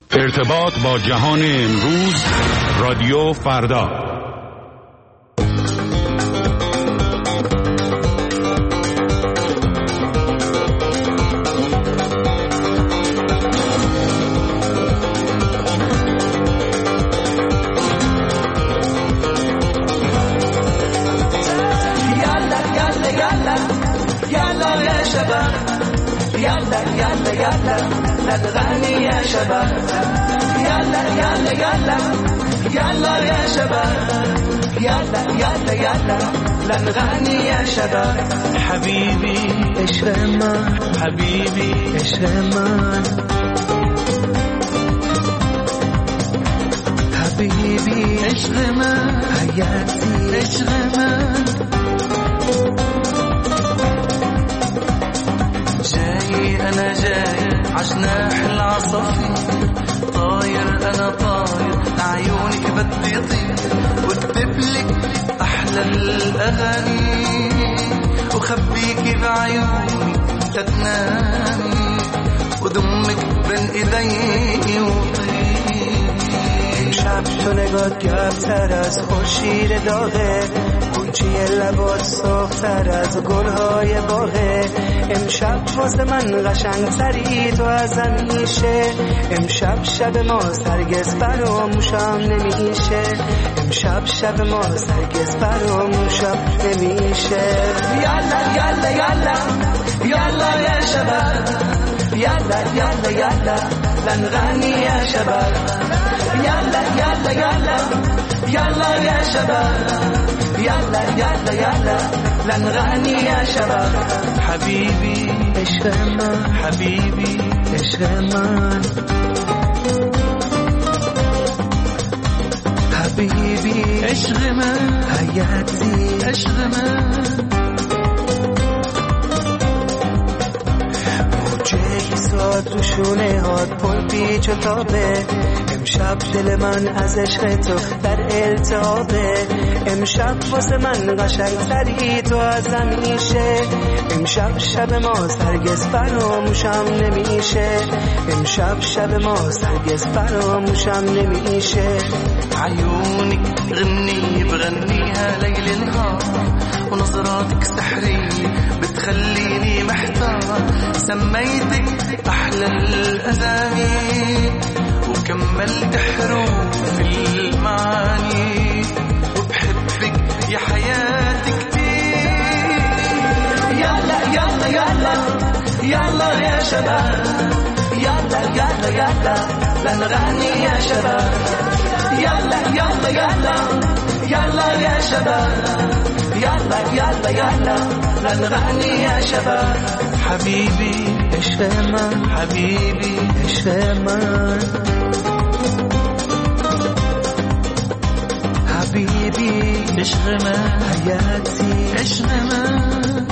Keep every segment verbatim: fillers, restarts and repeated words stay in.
ارتباط با جهان امروز، رادیو فردا. نغني يا شباب يلا يلا يلا يلا يا شباب يلا يلا يلا نغني يا شباب حبيبي اشرمان حبيبي اشرمان حبيبي اشرمان حياتي اشرمان جاي انا جاي عجناح العصافير طاير انا طاير عيونك بدي يطير واكتبلك احلى الاغاني وخبيكي بعيوني تتنامي ودمك بين ايدي وطير امشب تو نگات گرمتر از خورشید داغه گونچی لبات سرختر از گلهای باغه امشب واسه من قشنگتری تو از همیشه امشب شب ما هرگز فراموشم نمیشه امشب شب ما هرگز فراموشم نمیشه یالا یالا یالا یالا یا شباب یالا یالا یالا نغني يا شباب يلا يلا يلا يلا يا شباب يلا يلا يلا نغني يا شباب حبيبي اشرمان حبيبي اشرمان حبيبي اشرمان حياتي اشرمان ساد رو شونه هات پل پیچ و تابه امشب دل من از عشق تو در التهابه امشب واسه من قشنگتری تو از همیشه امشب شب ما هرگز فراموشم نمیشه امشب شب ما هرگز فراموشم نمیشه عيونك غني بغنيها ليل نهار ونظراتك سحرية بتخليني محتار سميتك أحلى الأغاني وكملت حروف المعاني وبحبك يا حياتي كتير يلا يلا يلا يلا يا شباب يلا يلا يلا لنغني يا شباب يلا يلا يلا يلا يا شباب يلا يلا يلا نغني يا شباب حبيبي اشرمان حبيبي اشرمان حبيبي اشرمان حياتي اشرمان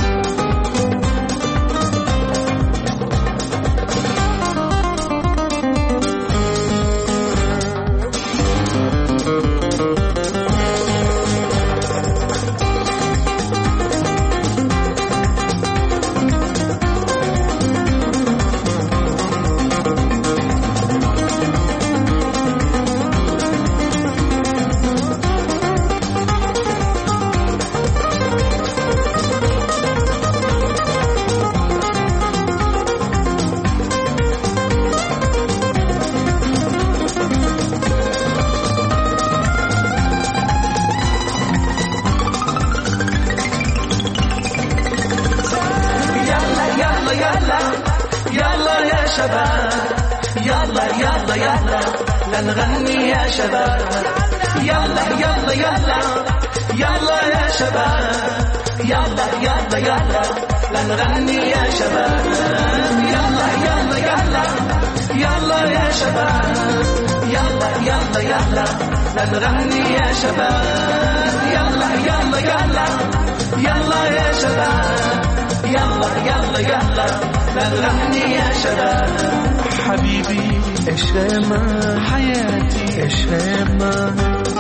نغني يا شباب يلا يلا يلا يلا يا شباب يلا يلا يلا نغني يا شباب يلا يلا يلا يلا يا شباب يلا يلا يلا نغني يا شباب يلا يلا يلا يلا يا شباب يلا يلا يلا نغني يا شباب حبيبي اشرمان حياتي اشرمان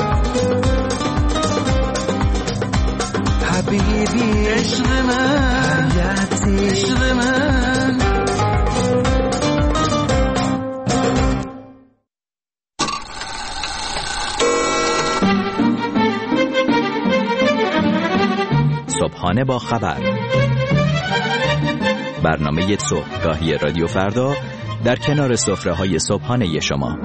حبيبي اشرمان حياتي اشرمان صبحانه با خبر، برنامه صبحگاهی رادیو فردا در کنار سفره‌های صبحانه شما.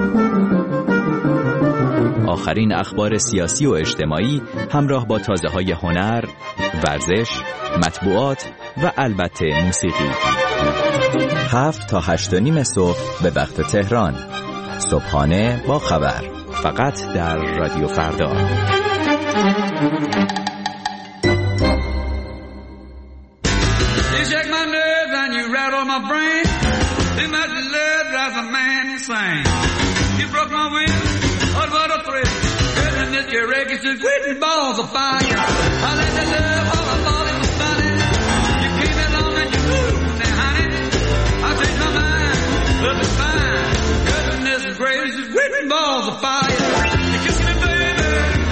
آخرین اخبار سیاسی و اجتماعی همراه با تازه‌های هنر، ورزش، مطبوعات و البته موسیقی. هفت تا هشت و نیم صبح به وقت تهران. صبحانه با خبر، فقط در رادیو فردا. Your records are quitting balls of fire. I let the love all I thought it was funny. You came along and you moved me, honey. I changed my mind, but it's fine. Goodness gracious, quitting balls of fire. You kiss me, baby.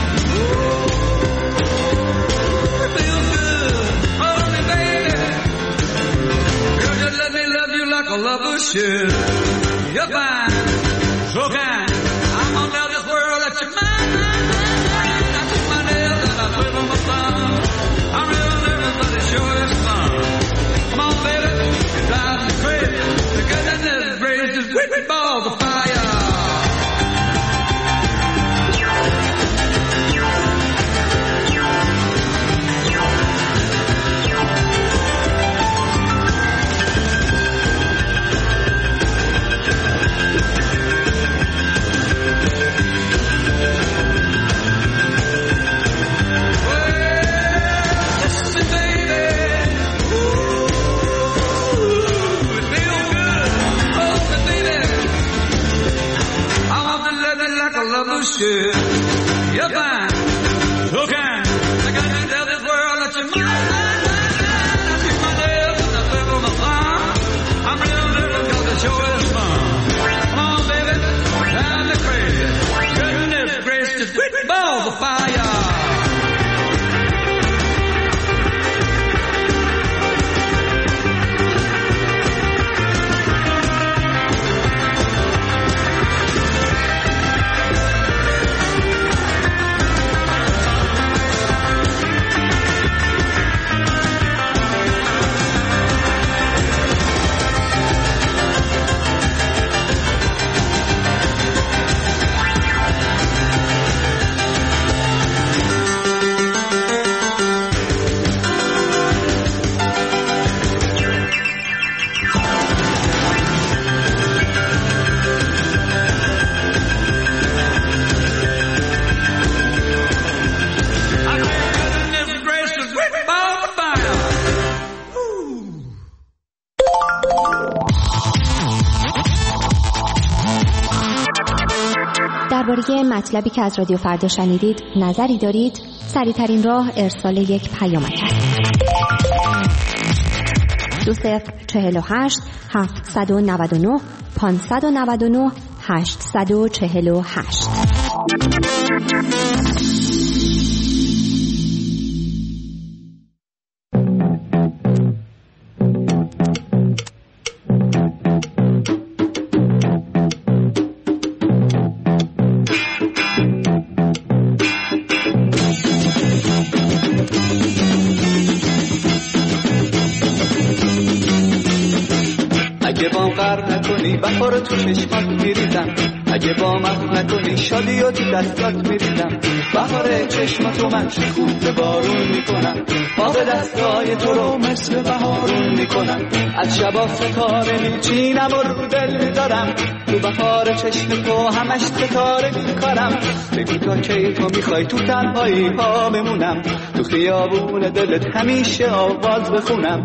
Oh, it feels good. Hold me, baby. Girl, just let me love you like a lover should. You're fine, so kind. I'm gonna tell this world that you're mine. I'm real nervous, but it sure is fun. Come on, baby, you drive me crazy. The goodness gracious, whipping balls of fire. Good. You're fine, so kind. I got to tell this world that you're mine. I see my nails and I flip on my thumb. I'm real nervous because it sure is fun. Come on, baby, drive me crazy. Goodness gracious, quick balls of fire. درباره مطلبی که از رادیو فردا شنیدید نظری دارید؟ سریع‌ترین راه ارسال یک پیامک است. دو صفر چهل و هشت هفتصد و نود و نه پانصد و نود و نه هشتصد و چهل و هشت. اگه با غرق نکنی بخار تو چشمات میریزم، اگه با من نکنی شادی و تو دستات میریزم. بهار چشماتو من شکوفه بارون میکنم، باغ دستای تو رو مثل بهارون میکنم. از شبا ستاره میچینم و رو دل میذارم، تو بهار چشم تو همش ستاره میکارم. بگو تا کی تو میخوای تو تنهایی ها بمونم، تو خیابون دلت همیشه آواز بخونم.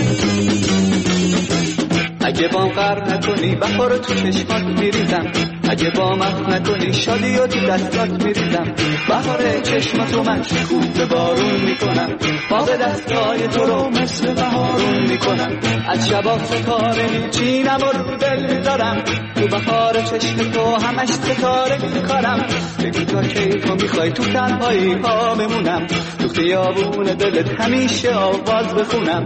اگه بام غرق نکنی بخار تو چشمات میریزم، اگه با من نکنی شادی و تو دستات میریزم بهار چشماتو من شکوفه بارون میکنم باغ دستای تو رو مثل بهارون میکنم از شبا ستاره میچینم و رو دل میذارم تو بهار چشم تو همش ستاره میکارم بگو تا کی تو میخوای تو تنهایی ها بمونم تو خیابون دلت همیشه آواز بخونم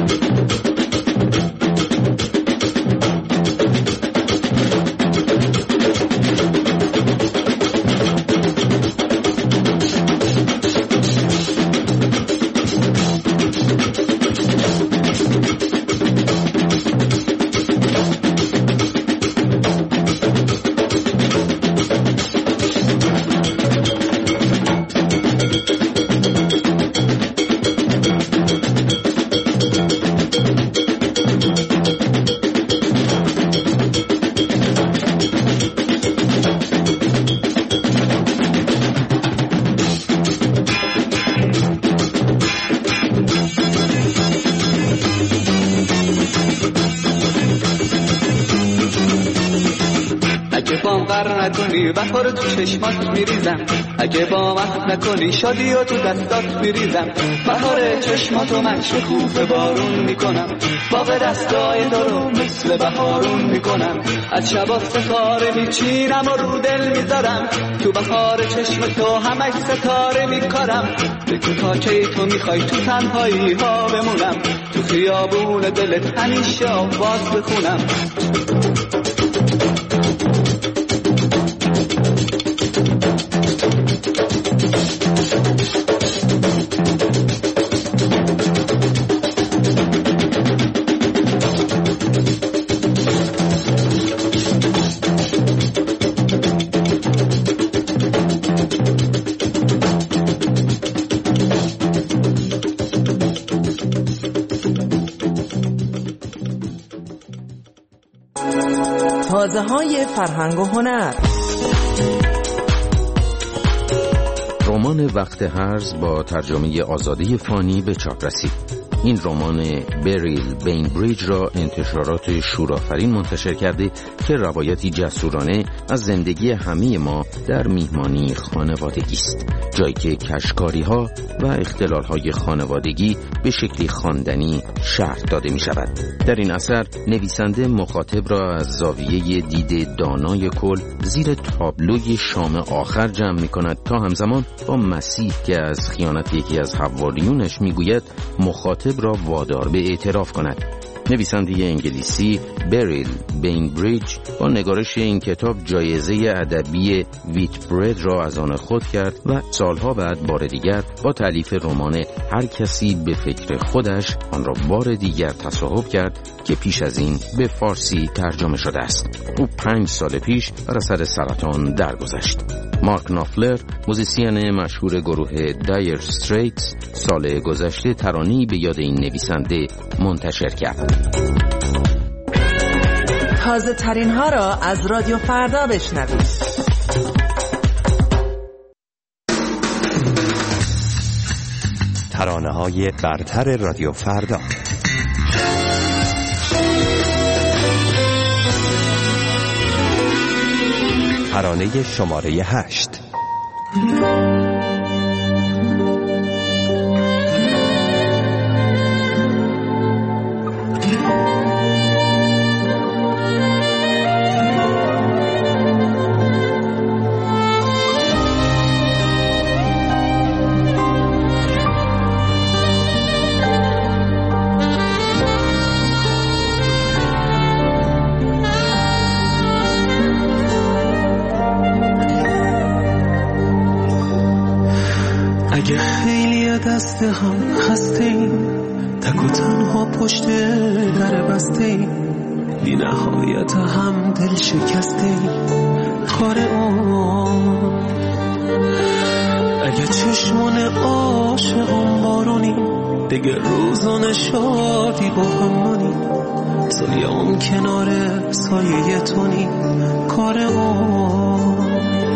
نکنی بهار تو چشمات میریزم اگه با من نکنی شادی و تو دستات میریزم بهار چشماتو من شکوفه بارون میکنم باغ دستای تو رو مثل بهارون میکنم از شبا ستاره میچینم و رو دل میذارم تو بهار چشم تو همش ستاره میکارم بگو تا کی تو میخوای تو تنهایی ها بمونم تو خیابون دلت همیشه آواز بخونم تازه های فرهنگ و هنر. رمان وقت هرز با ترجمه آزاده فانی به چاپ رسید. این رمان بریل بینبریج را انتشارات شورآفرین منتشر کرده که روایتی جسورانه از زندگی همه ما در میهمانی خانوادگی است، جایی که کشکاری‌ها و اختلال‌های خانوادگی به شکلی خواندنی شرح داده می‌شود. در این اثر نویسنده مخاطب را از زاویه دید دانای کل زیر تابلوی شام آخر جمع می‌کند تا همزمان با مسیح که از خیانت یکی از حواریونش می‌گوید مخاطب را وادار به اعتراف کند. نویسنده انگلیسی بریل بینبریج با نگارش این کتاب جایزه ادبی ویتبرد را از آن خود کرد و سالها بعد بار دیگر با تألیف رمان هر کسی به فکر خودش آن را بار دیگر تصاحب کرد که پیش از این به فارسی ترجمه شده است. او پنج سال پیش بر اثر سرطان درگذشت. مارک نافلر، موزیسین مشهور گروه دایر استریتس، سال گذشته ترانه‌ای به یاد این نویسنده منتشر کرد. تازه ترین ها را از رادیو فردا بشنوید. ترانه های برتر رادیو فردا. ترانه شماره هشت. اگه خیلی دسته هم خسته ایم تک و تنها پشت در بسته ایم بی نهایت هم دل شکسته ایم خار اون اگه چشمان عاشقان بارونی دیگه روزان شادی با همونی سالیام کنار سایه تونی کار اون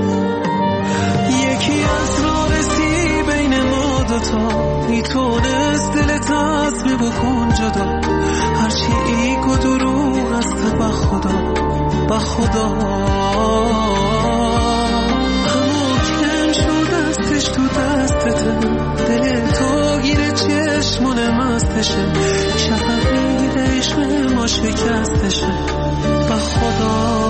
یکی از راه رسی بین ما دوتا میتونست دلت از بکن جدا هرچی ایگ و دروغ دست با خدا با خدا همون کم شد دستش تو دستته دل تو گیره چشمونه مستشه شفقی عشق ما شکستشه با خدا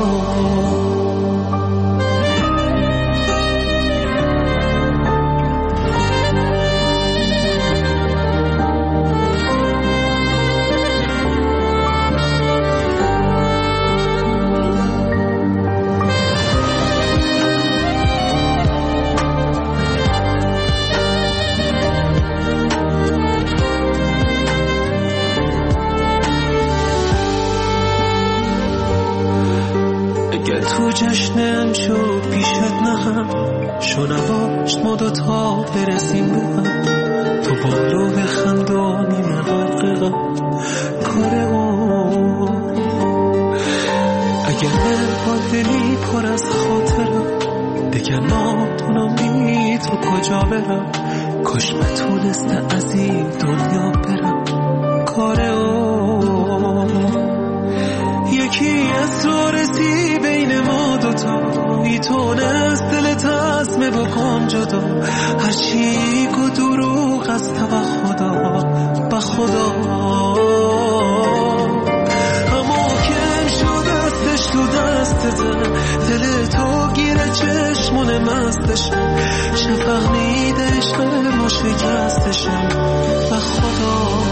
تو جشنم شد پیشت نهم شنواش ما دوتا برسیم به هم تو بالو بخند و نیمه غرقه کار اون اگر با دلی پر از خاطرم دیگر ناتونم بی تو کجا برم کاش بتونسته از این دنیا برم کار اون یکی اسرارسی بین ما دوتا میتونست دل تزمه بکن جدا هرچی که دروغ است با خدا با خدا اما کم شد دستش تو دستته دل تو گیره چشمونه مستشه شفق میده عشق ما شکستشه با خدا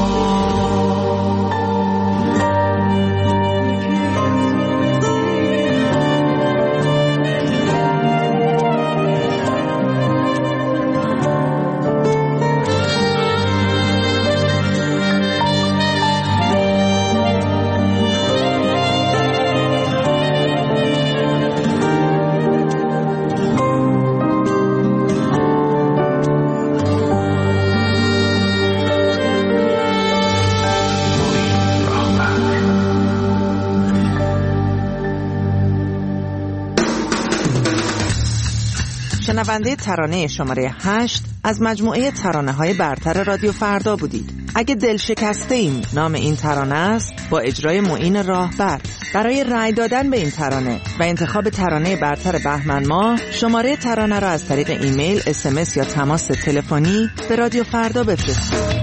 شنونده ترانه شماره هشت از مجموعه ترانه های برتر رادیو فردا بودید. اگه دل شکسته ایم نام این ترانه است با اجرای معین راهبر. برای رأی دادن به این ترانه و انتخاب ترانه برتر بهمن ماه شماره ترانه را از طریق ایمیل، اس ام اس یا تماس تلفنی به رادیو فردا بفرستید.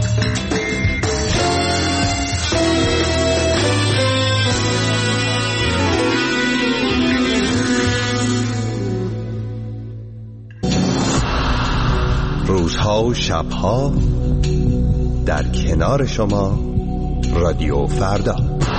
روزها و شبها در کنار شما رادیو فردا.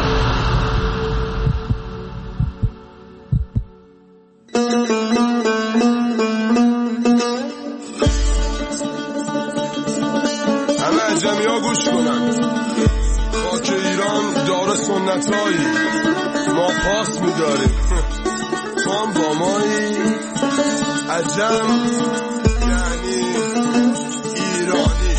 همه عجمی ها گوش کنن، خاک ایران داره سنتایی، ما پاس میداریم، تو هم با مایی عجم یعنی ایرانی.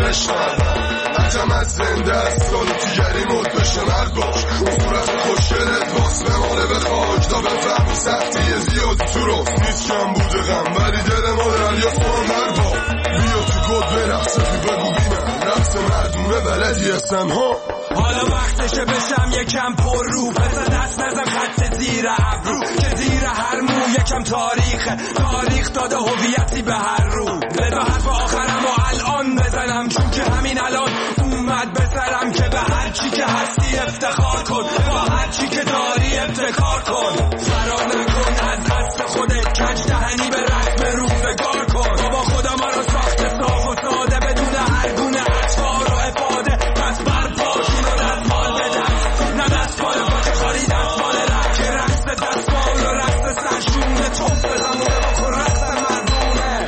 دلش ندارم نجم از زنده است سالو تیگری مدبش مرد باش صورت خوشگلت باس بمانه به خاک تا بفهمی سختی زیادی تو راست نیست کم بوده غم ولی دل ما دریا سوان مرد بیا تو کد برقصه تو بگو بینم رقص مردونه بلدی هستم ها حالا وقتشه بشم یکم پر رو پس دست نزن خط زیر ابرو که زیر هر مو یکم تاریخه تاریخ داده هویتی به هر رو لذا حرف آخرم و الان بزنم چون که همین الان اومد به سرم که به هر چی که هستی افتخار کن با هر چی که داری ابتکار کن فرار نکن از دست خودت کج دهنی به رسم روزگار کن بابا خدا ما رو ساخته صاف و ساده بدون هر گونه اطفار و افاده پس برپاشون و دستمال بدم نه دستمال پاچه خاری دستمال رفت که رقص دستمال و رقص سرشونه توف زمونه بکن رقص مردونه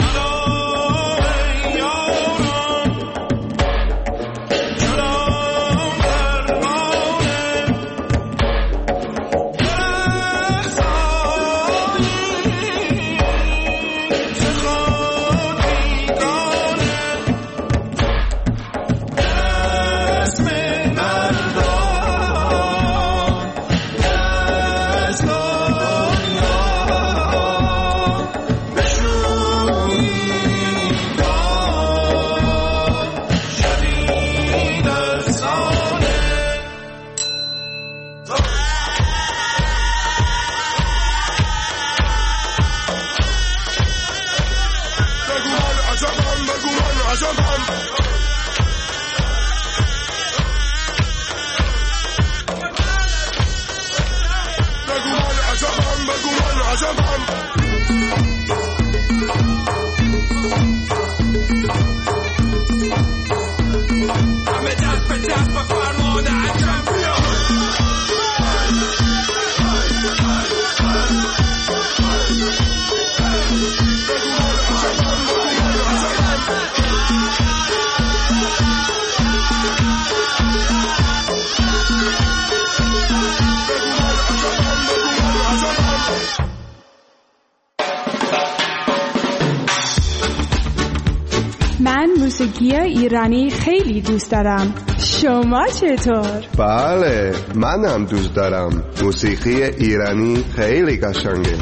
موسیقی ایرانی خیلی دوست دارم. شما چطور؟ بله، منم دوست دارم. موسیقی ایرانی خیلی قشنگه.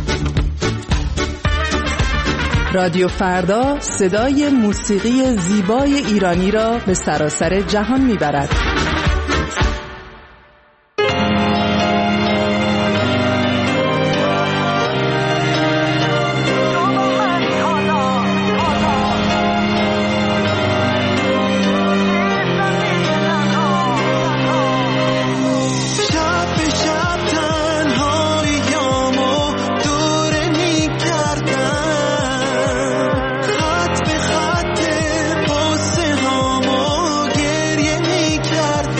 رادیو فردا صدای موسیقی زیبای ایرانی را به سراسر جهان میبرد. خط به خط پاسه هامو گریه می کرد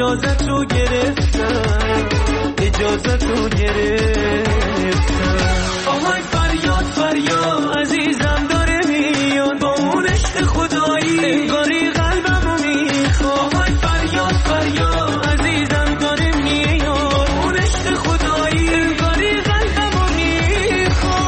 اجازه تو گرفتم اجازه تو گرفتم آهای فریاد فریاد عزیزم داره میاد با اون عشق خدایی انگاری قلبمو میخواد آهای فریاد فریاد عزیزم داره میاد اون عشق خدایی انگاری قلبمو میخواد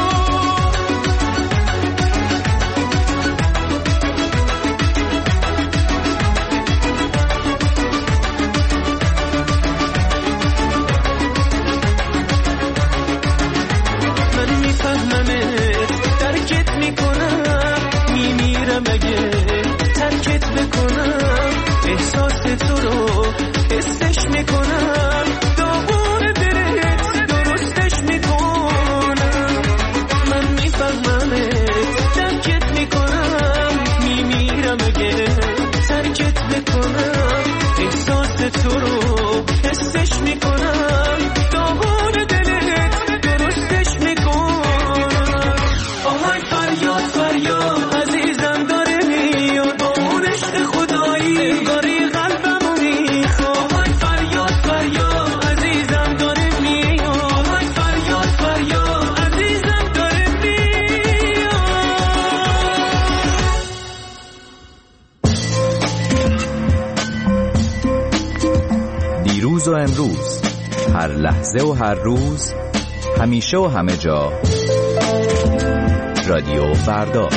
مگه ترکت بکنم احساس تو رو حسش میکنم داغون دلت درستش میکنم من میفهممت ترکت میکنم میمیرم اگه ترکت بکنم احساس تو رو حسش میکنم داغون دلت درستش میکنم آهای فریاد فریاد و امروز هر لحظه و هر روز همیشه و همه جا رادیو فردا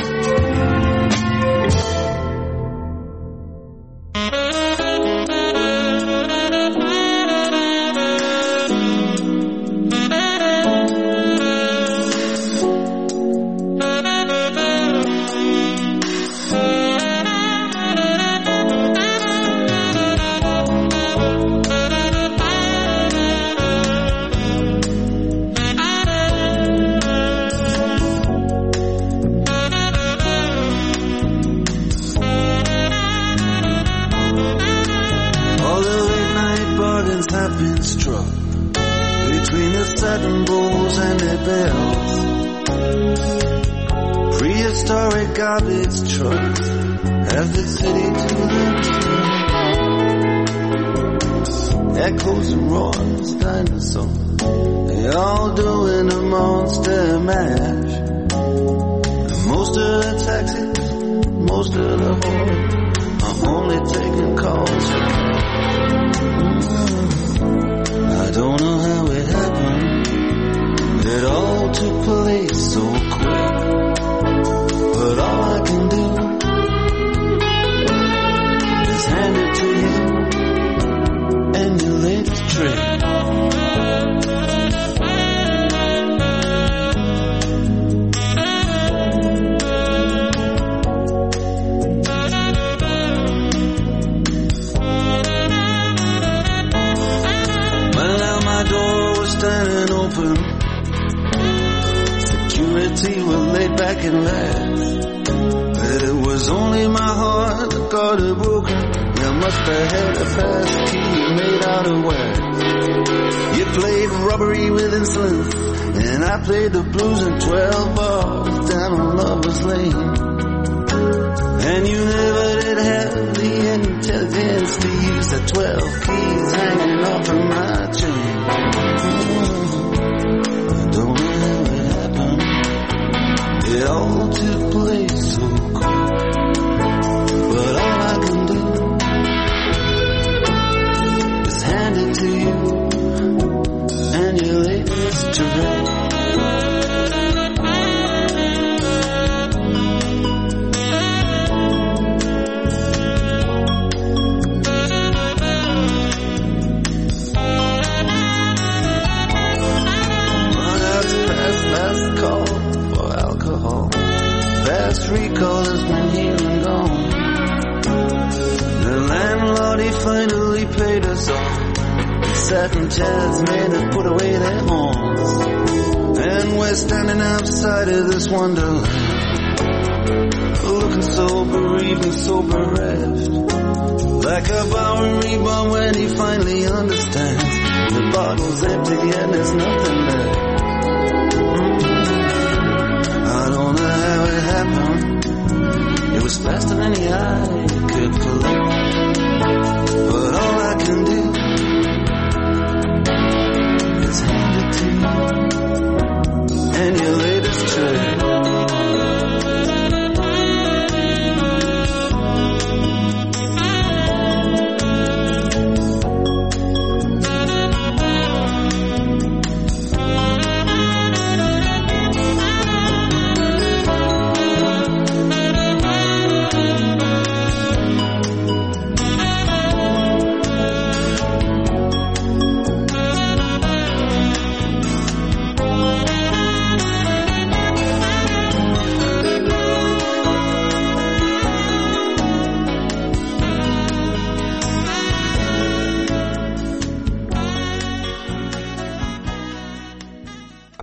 It was faster than the eye could collect. But all I can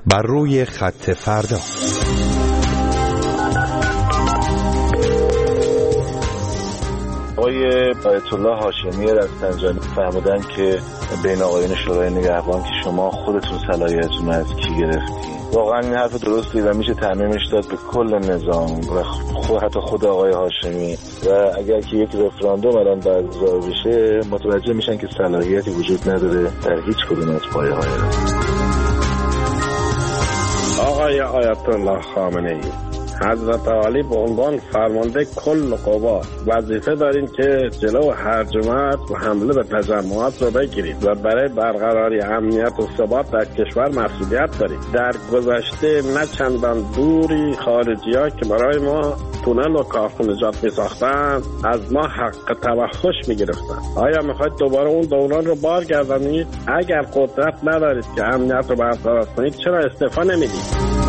بر روی خط فردا. آقای آیت الله هاشمی رفسنجانی فرمودن که بین آقایان شورای نگهبان که شما خودتون صلاحیتتون از کی گرفتین. واقعا این حرف درستی و میشه تعمیمش داد به کل نظام و خود حتی خود آقای هاشمی. و اگر که یک رفراندوم الان برگزار بشه متوجه میشن که صلاحیتی وجود نداره در هیچ کدوم از پایه‌های آقای آیت الله خامنه‌ای. حضرت علی به عنوان فرمانده کل قوا وظیفه دارین که جلو هرجمت و حمله به تجمعات رو بگیرید و برای برقراری امنیت و ثبات در کشور مسئولیت دارید. در گذشته نه چندان دوری خارجی‌ها که برای ما تونل و کارخانجات می ساختن از ما حق توحش می گرفتن. آیا میخواید دوباره اون دوران رو بارگردانید؟ اگر قدرت ندارید که امنیت رو برقرار کنید چرا استعفا نمیدید؟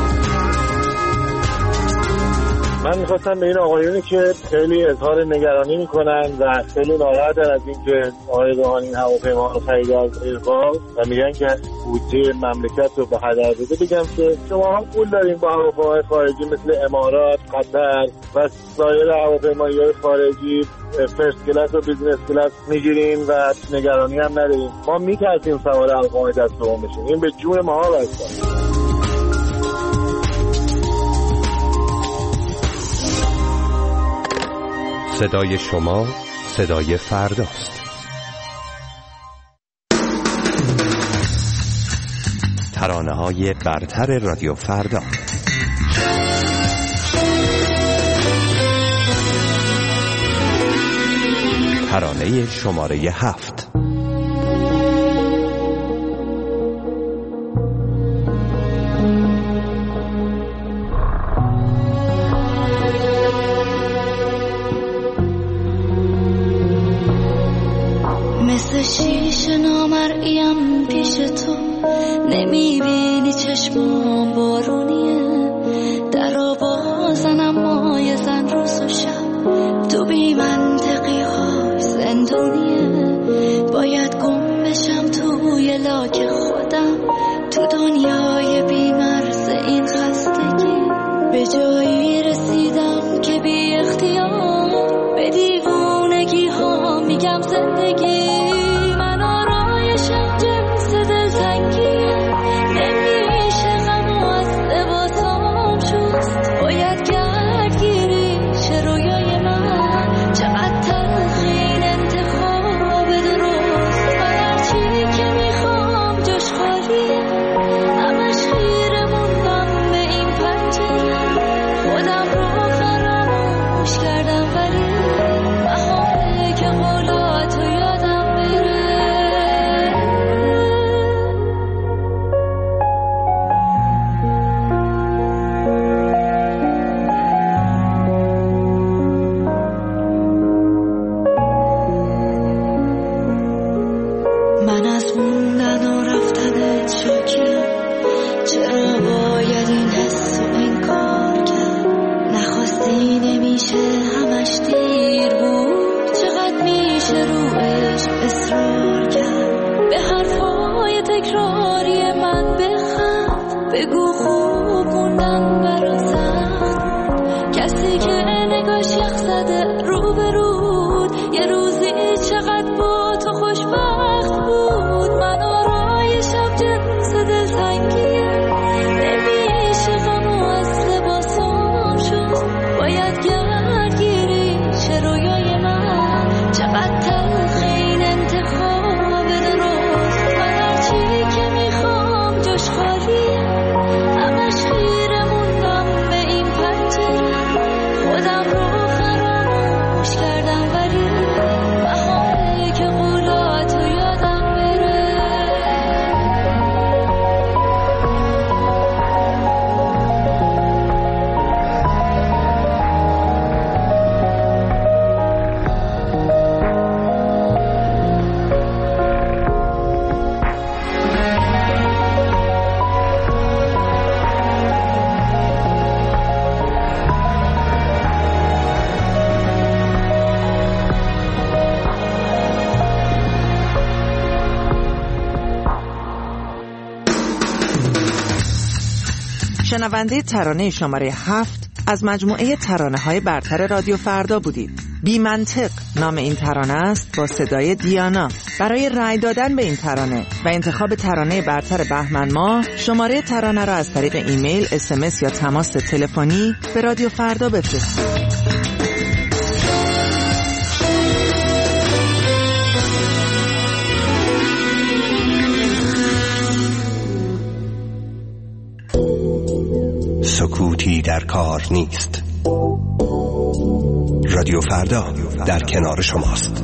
من میخواستم به این آقایونی که خیلی اظهار نگرانی میکنن و خیلی ناراحتن از این که آقای روحانی هواپیما رو خرید از ایرباز و میگن که بودجه مملکت رو به هدر بده بگم که شما هم پول دارین با هواپیماهای خارجی مثل امارات، قطر و سایر هواپیماهای خارجی فرست کلاس و بیزنس کلاس میگیرین و نگرانی هم ندارین. ما میترسیم سوار ارقام دست دوم بشیم. این به جون ما بسته. صدای شما صدای فرداست. ترانه‌های برتر رادیو فردا. ترانه شماره هفت. مثل شیشه نامرئیم پیش تو نمیبینی چشمام بارونیه درو بازنم مای زن روز و شب تو بی منطقی های زندونیه باید گم بشم توی لاک خودم تو دنیای بی مرز این خستگی به جایی رسیدم که بی اختیار به دیوونگی ها میگم زندگی من آرایشم جنس دلتنگیه نمیشه غم و از لباسام شست باید گردگیری چه رویای من چقدر تلخین انتخاب درست و هرچی که میخوام جاش خالیه همش خیره موندم به این پنجره خودم رو فراموش کردم ولی بهاره که قولاتو یادم شنونده ترانه شماره هفت از مجموعه ترانه های برتر رادیو فردا بودید. بی منطق نام این ترانه است با صدای دیانا. برای رأی دادن به این ترانه و انتخاب ترانه برتر بهمن ماه شماره ترانه را از طریق ایمیل، اس ام اس یا تماس تلفنی به رادیو فردا بفرستید. سکوتی در کار نیست. رادیو فردا در کنار شماست.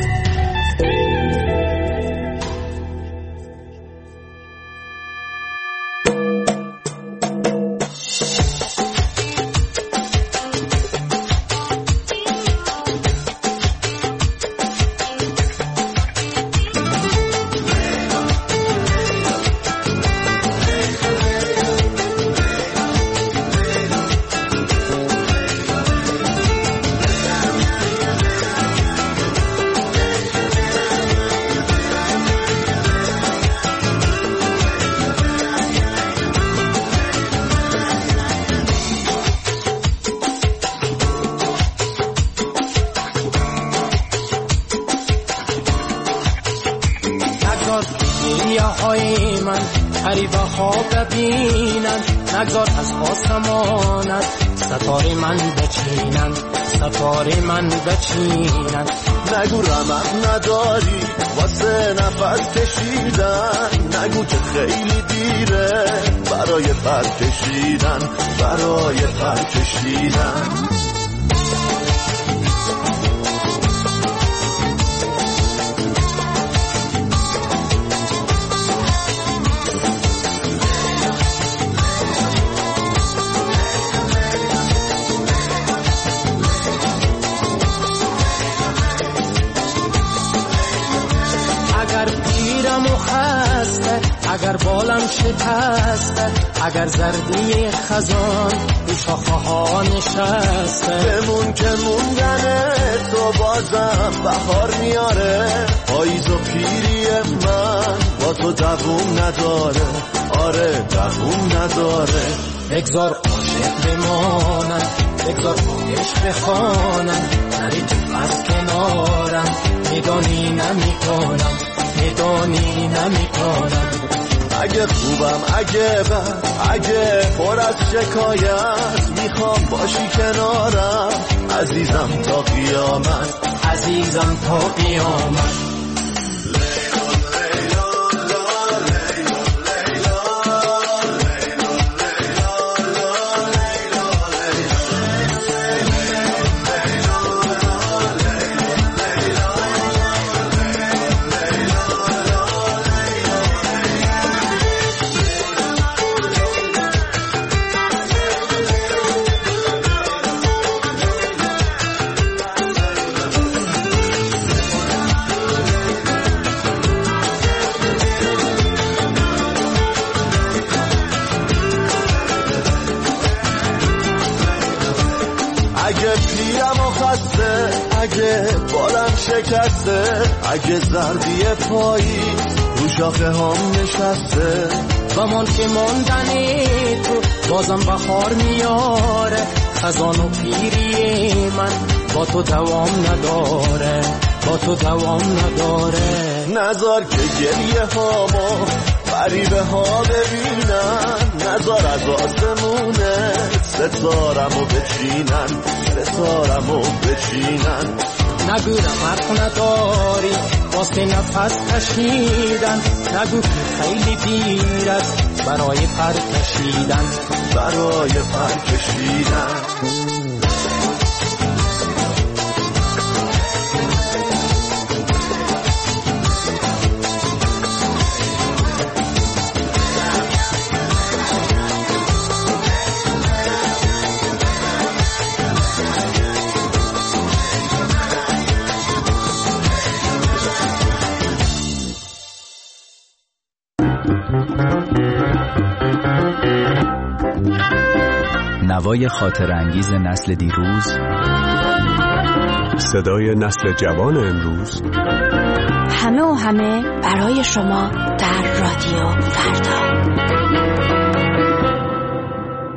غریبه ها ببینن، نگذار از آسمانت ستاره من بچینن، ستاره من بچینن. نگو رمق نداری واسه نفس کشیدن، نگو که خیلی دیره برای پر کشیدن، برای پر کشیدن. اگر بالم شکسته، اگر زردی خزان رو شاخه ها نشسته، بمون که موندن تو بازم بهار میاره. پاییز و پیری من با تو دووم نداره، آره دووم نداره. بگذار عاشق بمانن، بگذار عشق بخوانن، نری تو از کنارم، میدانی نمیکنم، میدانی نمیکنم. اگه خوبم اگه بد اگه پر از شکایت، میخوام باشی کنارم عزیزم تا قیامت، عزیزم تا قیامت. اگه بالم شکسته، اگه زردی پایی رو شاخه هم نشسته، و من که موندنی تو بازم بهار میاره. خزان و پیری من با تو دوام نداره، با تو دوام نداره. نذار که گریه هامو غریبه ها ببینن، نذار از آسمونه ستارمو بچینن، ستارمو بچینن. نگو رمق نداری واسه نفس کشیدن، نگو که خیلی دیر است برای پر کشیدن، برای پر کشیدن. نوای خاطر انگیز نسل دیروز، صدای نسل جوان امروز، همه و همه برای شما در رادیو فردا.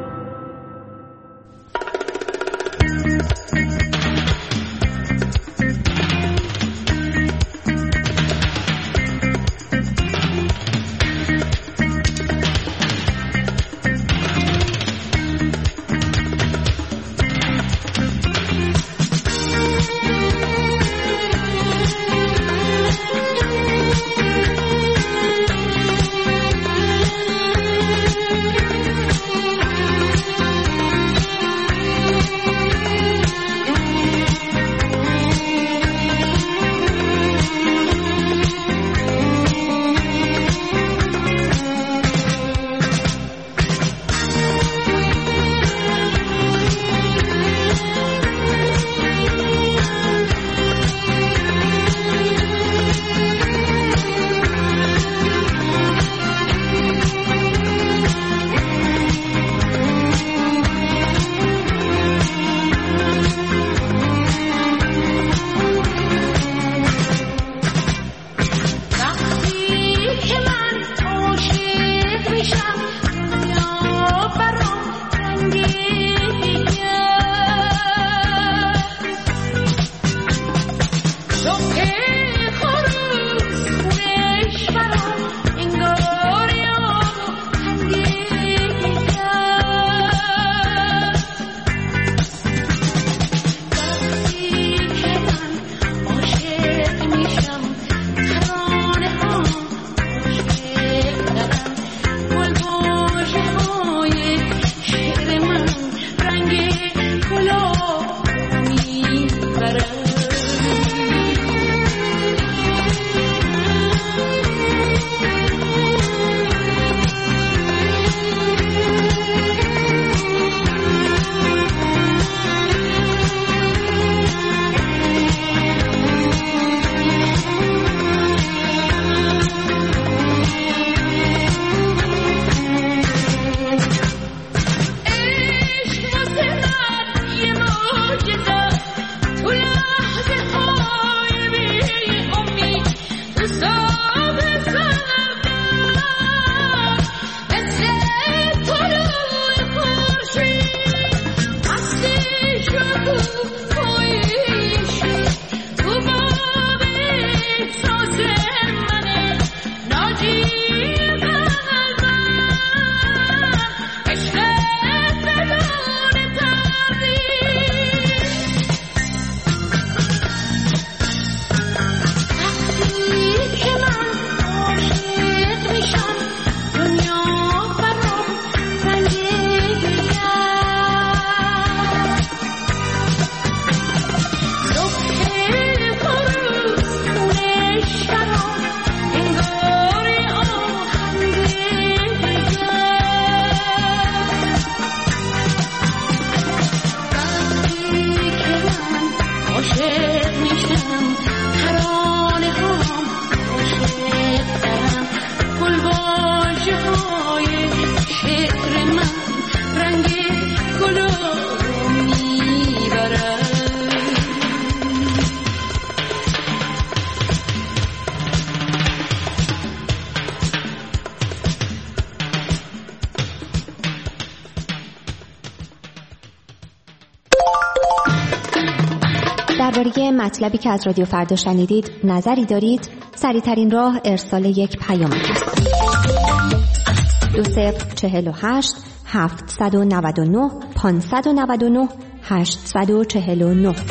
مطلبی که از رادیو فردا شنیدید نظری دارید، سریع‌ترین راه ارسال یک پیام است. دو صفر چهل و هشت هفتصد و نود و نه پانصد و نود و نه هشتصد و چهل و نه.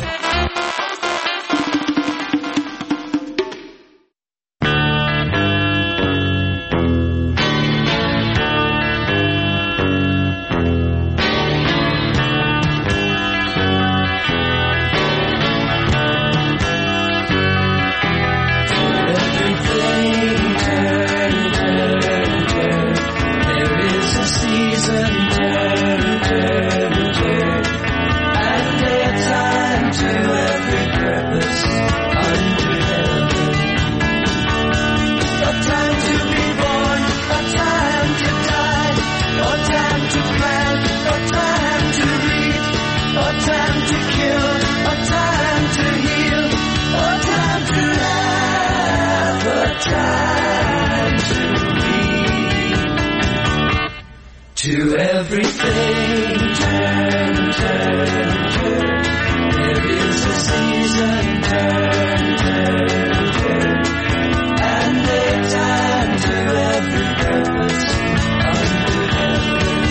To everything, turn, turn, turn. There is a season, turn, turn, turn. And a time to every purpose under heaven.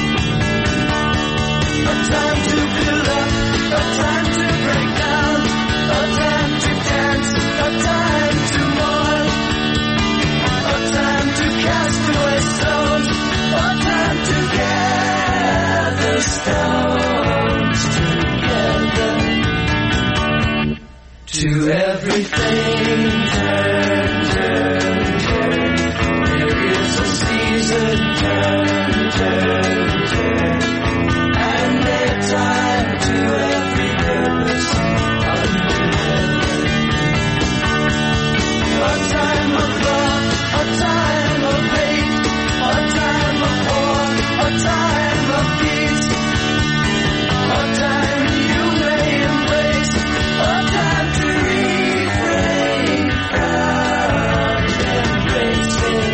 A time to build up, a time to break down, a time to dance, a time to mourn, a time to cast away stones, a time to gather stones together. To everything, turn, turn, turn. There is a season, turn, turn, turn. And a time to every purpose under heaven. A time of love, a time of hate, a time of war, a time of peace, a time you may embrace, a time to refrain from embracing.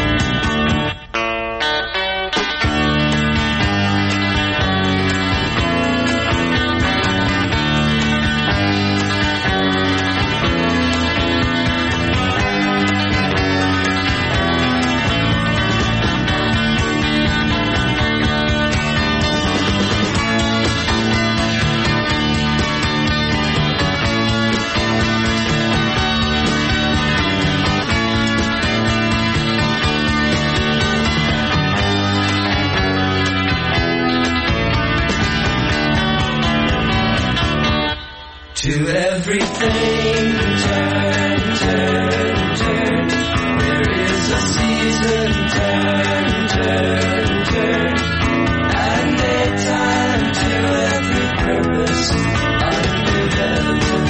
To everything, turn, turn, turn. There is a season, turn, turn, turn. And a time to every purpose under heaven.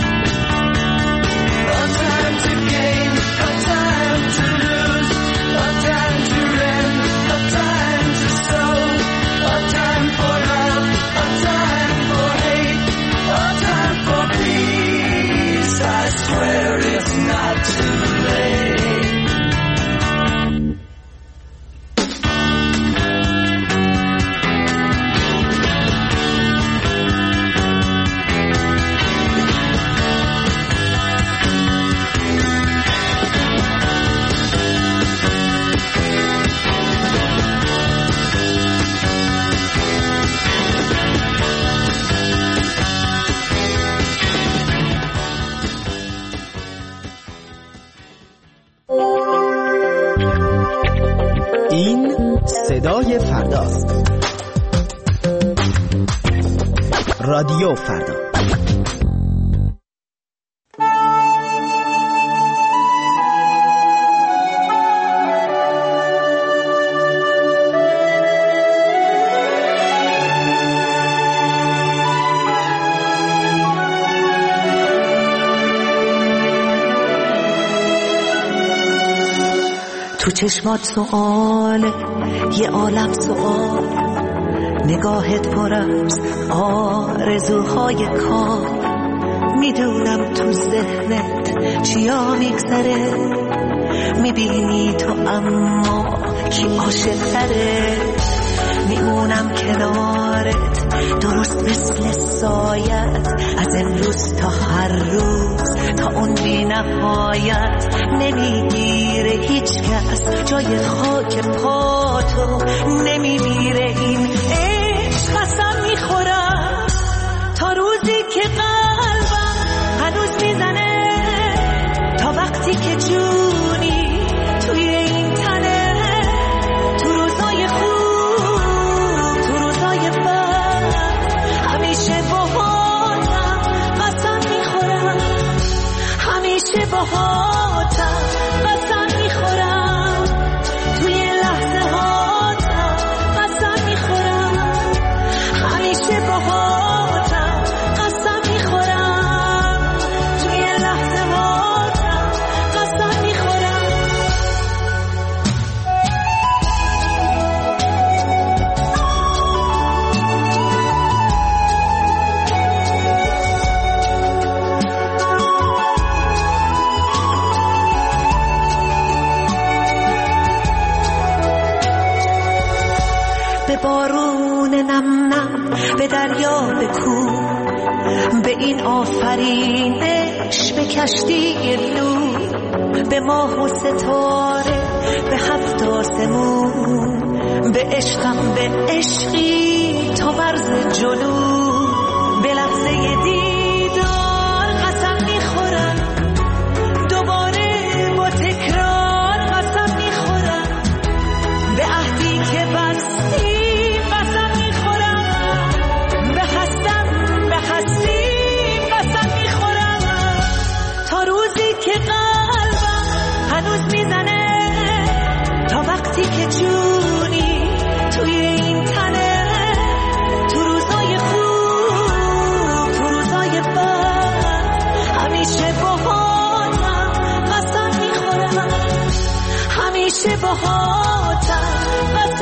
A time to gain, a time to lose, a time to rend, a time to sow, a time for love, a time for hate, a time for peace. I swear it's not too late. این صدای فرداست. رادیو فردا. تو چشمات سؤاله، یه عالم سؤال، نگاهت پر از آرزوهای کار. میدونم تو ذهنت چیا میگذره، میبینی تو اما کی عاشق تره. میمونم کنارت درست مثل سایت از امروز تا هر روز تا اون بی نهایت نمیگیره هیچ کس جای خاک پاتو نمیمیره این عشق قسم میخورم تا روزی که قلبم هنوز میزنه تا وقتی که جونی توی این تنه تو روزای خوب تو روزای بد همیشه باهاتم قسم میخورم همیشه باهاتم قسم میخورم توی لحظه هاتم قسم میخورم همیشه باهاتم قسم میخورم توی لحظه هاتم قسم میخورم به بارون نم نم به دریا به کوه به این آفرینش به کشتی نور به ماه و ستاره به هفت آسمون به عشقم به عشقی تا مرز جنون به لحظه دیدار قسم میخورم دوباره با تکرار قسم میخورم به عهدی که بستی قسم میخورم به هستم به هستیم قسم میخورم تا روزی که قلبم هنوز میزنه تا وقتی که جونی توی این تنه تو روزای خوب تو روزای بد همیشه باهاتم قسم میخورم همیشه باهاتم قسم